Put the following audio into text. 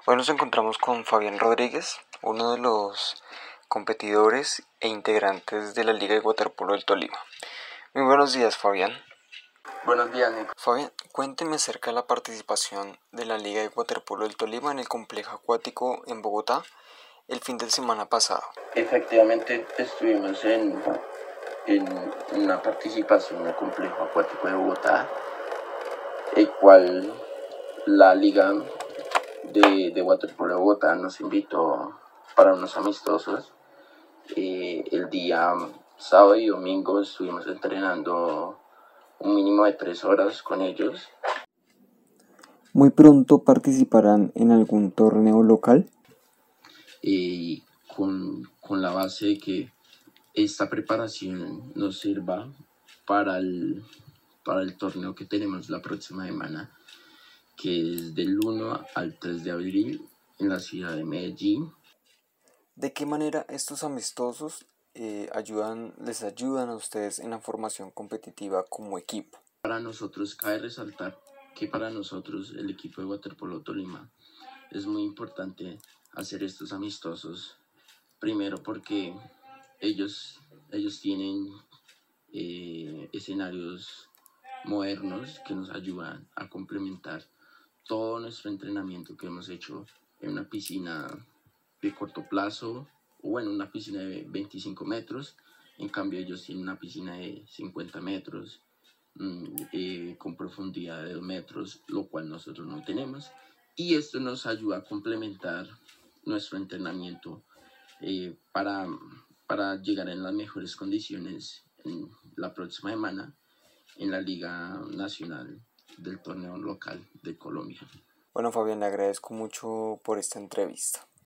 Hoy nos encontramos con Fabián Rodríguez, uno de los competidores e integrantes de la Liga de Waterpolo del Tolima. Muy buenos días, Fabián. Buenos días, Nico. Fabián, cuénteme acerca de la participación de la Liga de Waterpolo del Tolima en el complejo acuático en Bogotá el fin de semana pasado. Efectivamente, estuvimos en una participación en el complejo acuático de Bogotá, el cual la Liga de Waterpolo de Bogotá nos invitó para unos amistosos. El día sábado y domingo estuvimos entrenando un mínimo de 3 horas con ellos. ¿Muy pronto participarán en algún torneo local? Con la base de que esta preparación nos sirva para el torneo que tenemos la próxima semana, que es del 1 al 3 de abril en la ciudad de Medellín. ¿De qué manera estos amistosos les ayudan a ustedes en la formación competitiva como equipo? Para nosotros cabe resaltar que para nosotros el equipo de Waterpolo Tolima es muy importante hacer estos amistosos, primero porque ellos tienen escenarios modernos que nos ayudan a complementar todo nuestro entrenamiento que hemos hecho en una piscina de corto plazo o en una piscina de 25 metros. En cambio ellos tienen una piscina de 50 metros con profundidad de 2 metros, lo cual nosotros no tenemos. Y esto nos ayuda a complementar nuestro entrenamiento para llegar en las mejores condiciones en la próxima semana en la Liga Nacional del torneo local de Colombia. Bueno, Fabián, le agradezco mucho por esta entrevista.